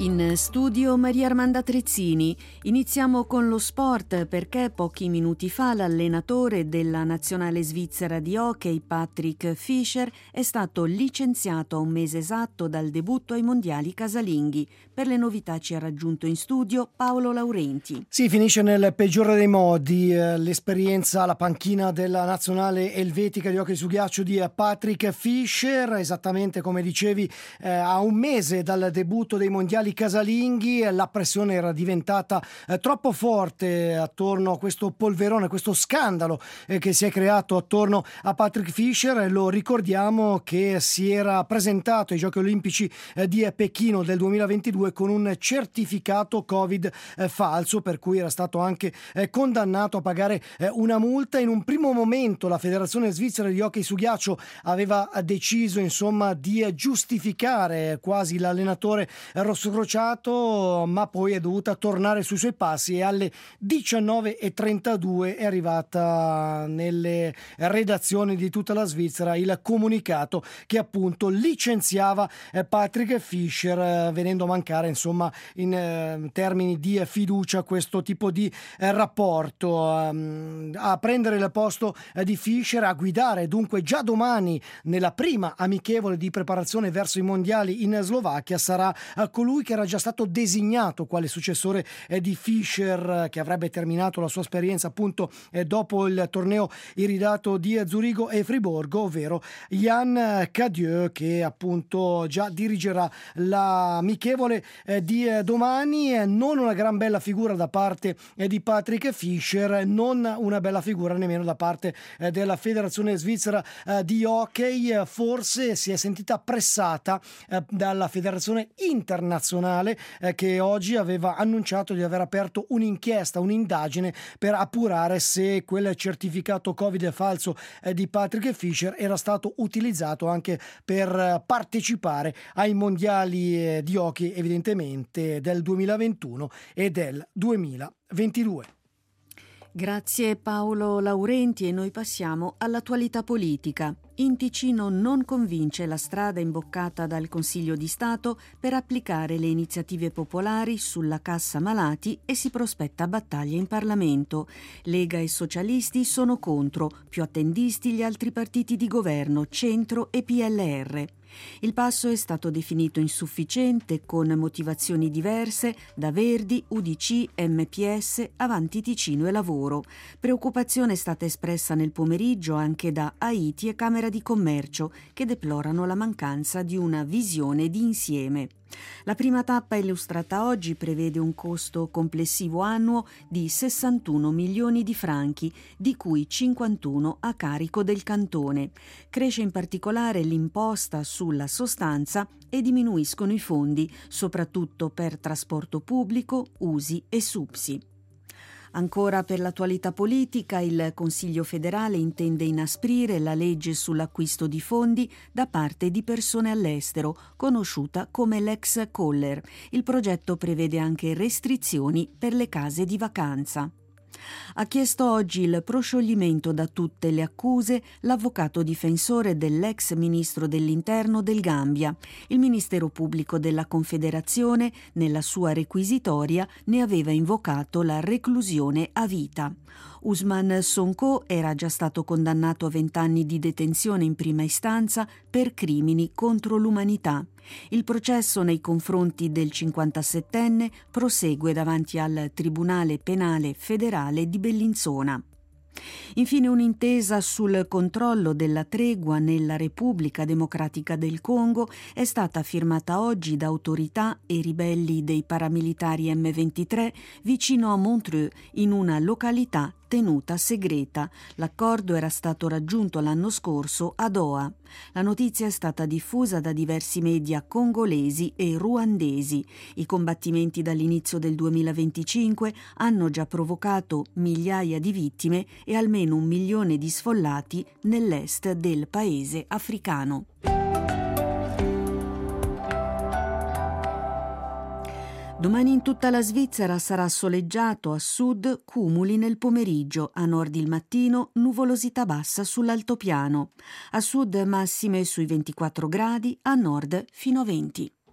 In studio Maria Armanda Trezzini. Iniziamo con lo sport perché pochi minuti fa l'allenatore della nazionale svizzera di hockey, Patrick Fischer, è stato licenziato a un mese esatto dal debutto ai mondiali casalinghi. Per le novità ci ha raggiunto in studio Paolo Laurenti. Sì, finisce nel peggiore dei modi l'esperienza alla panchina della nazionale elvetica di hockey su ghiaccio di Patrick Fischer, esattamente come dicevi a un mese dal debutto dei mondiali casalinghi. La pressione era diventata troppo forte attorno a questo polverone, questo scandalo che si è creato attorno a Patrick Fischer. Lo ricordiamo che si era presentato ai Giochi Olimpici di Pechino del 2022 con un certificato Covid falso, per cui era stato anche condannato a pagare una multa. In un primo momento la Federazione Svizzera di Hockey su Ghiaccio aveva deciso di giustificare quasi l'allenatore rossocrociato, ma poi è dovuta tornare sui suoi passi e alle 19:32 è arrivata nelle redazioni di tutta la Svizzera il comunicato che appunto licenziava Patrick Fischer, venendo a mancare in termini di fiducia questo tipo di rapporto. A prendere il posto di Fischer, a guidare dunque già domani nella prima amichevole di preparazione verso i mondiali in Slovacchia sarà colui che era già stato designato quale successore di Fischer, che avrebbe terminato la sua esperienza appunto dopo il torneo iridato di Zurigo e Friburgo, ovvero Jan Cadieux, che appunto già dirigerà l'amichevole di domani. Non una gran bella figura da parte di Patrick Fischer, non una bella figura nemmeno da parte della Federazione Svizzera di Hockey. Forse si è sentita pressata dalla Federazione Internazionale che oggi aveva annunciato di aver aperto un'inchiesta, un'indagine per appurare se quel certificato Covid falso di Patrick Fischer era stato utilizzato anche per partecipare ai mondiali di hockey, evidentemente del 2021 e del 2022. Grazie Paolo Laurenti, e noi passiamo all'attualità politica. In Ticino non convince la strada imboccata dal Consiglio di Stato per applicare le iniziative popolari sulla cassa malati e si prospetta battaglia in Parlamento. Lega e socialisti sono contro, più attendisti gli altri partiti di governo, Centro e PLR. Il passo è stato definito insufficiente con motivazioni diverse da Verdi, UDC, MPS, Avanti Ticino e Lavoro. Preoccupazione è stata espressa nel pomeriggio anche da Haiti e Camera di Commercio, che deplorano la mancanza di una visione di insieme. La prima tappa illustrata oggi prevede un costo complessivo annuo di 61 milioni di franchi, di cui 51 a carico del cantone. Cresce in particolare l'imposta sulla sostanza e diminuiscono i fondi, soprattutto per trasporto pubblico, usi e supsi. Ancora per l'attualità politica, il Consiglio federale intende inasprire la legge sull'acquisto di fondi da parte di persone all'estero, conosciuta come Lex Koller. Il progetto prevede anche restrizioni per le case di vacanza. Ha chiesto oggi il proscioglimento da tutte le accuse l'avvocato difensore dell'ex ministro dell'Interno del Gambia. Il Ministero Pubblico della Confederazione, nella sua requisitoria, ne aveva invocato la reclusione a vita. Ousmane Sonko era già stato condannato a 20 anni di detenzione in prima istanza per crimini contro l'umanità. Il processo nei confronti del 57enne prosegue davanti al Tribunale Penale Federale di Bellinzona. Infine un'intesa sul controllo della tregua nella Repubblica Democratica del Congo è stata firmata oggi da autorità e ribelli dei paramilitari M23 vicino a Montreux, in una località tenuta segreta. L'accordo era stato raggiunto l'anno scorso a Doha. La notizia è stata diffusa da diversi media congolesi e ruandesi. I combattimenti dall'inizio del 2025 hanno già provocato migliaia di vittime e almeno 1 milione di sfollati nell'est del paese africano. Domani in tutta la Svizzera sarà soleggiato, a sud cumuli nel pomeriggio, a nord il mattino nuvolosità bassa sull'altopiano. A sud massime sui 24 gradi, a nord fino a 20.